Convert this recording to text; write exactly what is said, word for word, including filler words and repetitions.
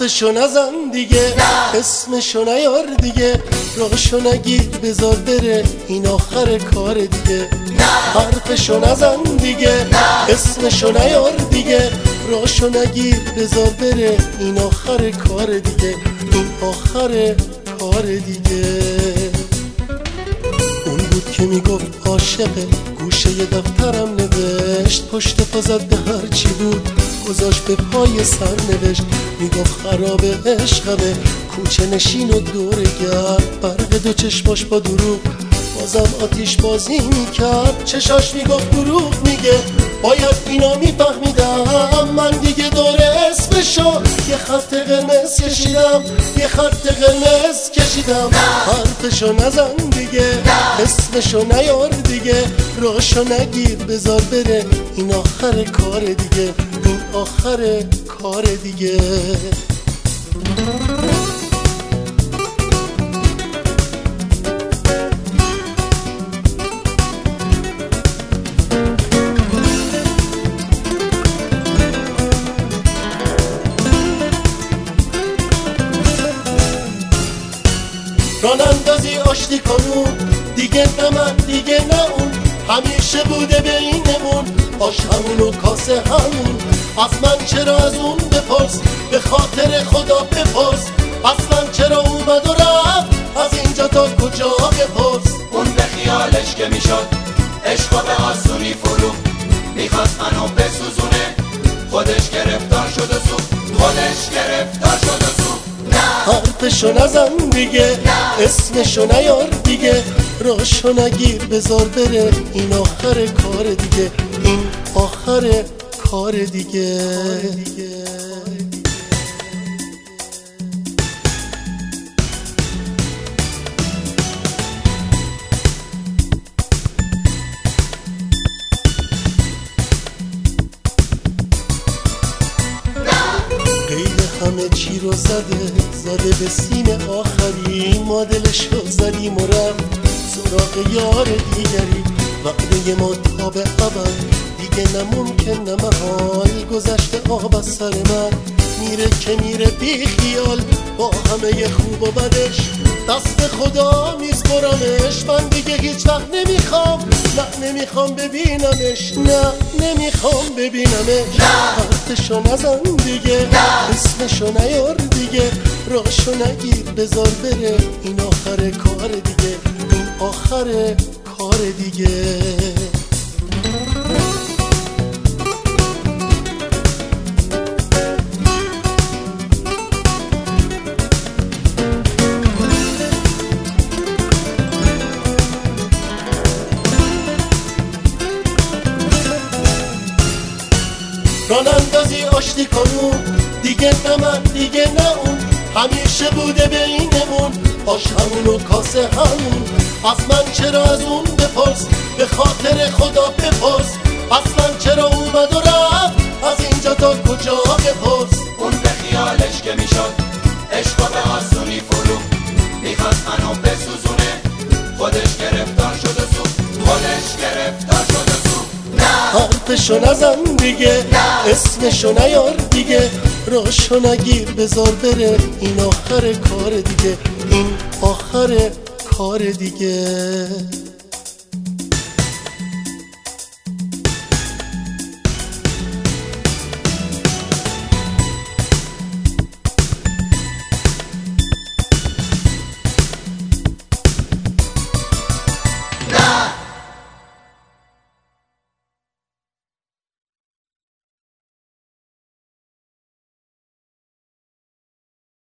حرفشو نزن دیگه، اسمشو نیار دیگه، راشو نگیر بذار بره، این آخر کار دیگه. حرفشو نزن دیگه، اسمشو نیار دیگه، راشو نگیر بذار بره، این آخر کار دیگه، این آخر کار دیگه. اون بود که میگفت عاشقه، گوشه ی دفترم نوشت، پشت پا زد به هر چی بود گذاشت به پای سر نوشت. میگفت خراب عشقمه، کوچه نشین و دور گرد، برق دو چشماش با دروغ بازم آتیش بازی میکرد. چشاش میگفت دروغ میگه، باید اینا میفهمیدم، من دیگه دور اسمشو یه خط قرمز کشیدم، یه خط قرمز کشیدم. حرفشو نزن دیگه، اسمشو نیار دیگه، راشو نگیر بذار بره، این آخر کار دیگه، این آخر کار دیگه. رانندازی آشتی کنون دیگه، نه من دیگه نه اون، همیشه بوده بینمون آش همون و کاسه همون. از من چرا از اون بپرس، به خاطر خدا بپرس، اصلا چرا اومد و رفت، از اینجا تا کجا بپرس. اون به خیالش که میشد عشقا به آسونی فرو، میخواست منو بسوزونه، خودش گرفتار شد و سو، خودش گرفتار شد و سو. حرفشو نزن دیگه، اسمشو نیار دیگه، راشو نگیر بذار بره، این آخر کار دیگه، این آخر کار دیگه. همه چی رو زده، زده به سیم آخری، ما دلشو زدیم و رفت سراغ یار دیگری. وعده ما تا به ابد دیگه نممکن، نه محال، گذشته آب از سر من میره که میره بی خیال، با همه خوب و بدش دست خدا میسپرمش. من دیگه هیچ وقت نمیخوام، نه نمیخوام ببینمش، نه نمیخوام ببینمش. حرفشو نزن دیگه، اسمشو نیار دیگه، راشو نگیر بذار بره، این آخر کار دیگه، این آخر کار دیگه. رانندازی آشتی کنون دیگه، نه من دیگه نه اون، همیشه بوده بینمون آش همون و کاسه همون. از من چرا از اون بپرس، به خاطر خدا بپرس، اصلا چرا اومد و رفت، از اینجا تا کجا بپرس. اون به خیالش که میشد عشقا به آسونی فرو، میخواست منو بسوزونه، خودش گرفتار شد و سو، خودش گرفتار شد و سو. حرفشو نزن دیگه، اسمشو نیار دیگه، راشو نگیر بذار بره، این آخر کار دیگه، این آخر کار دیگه.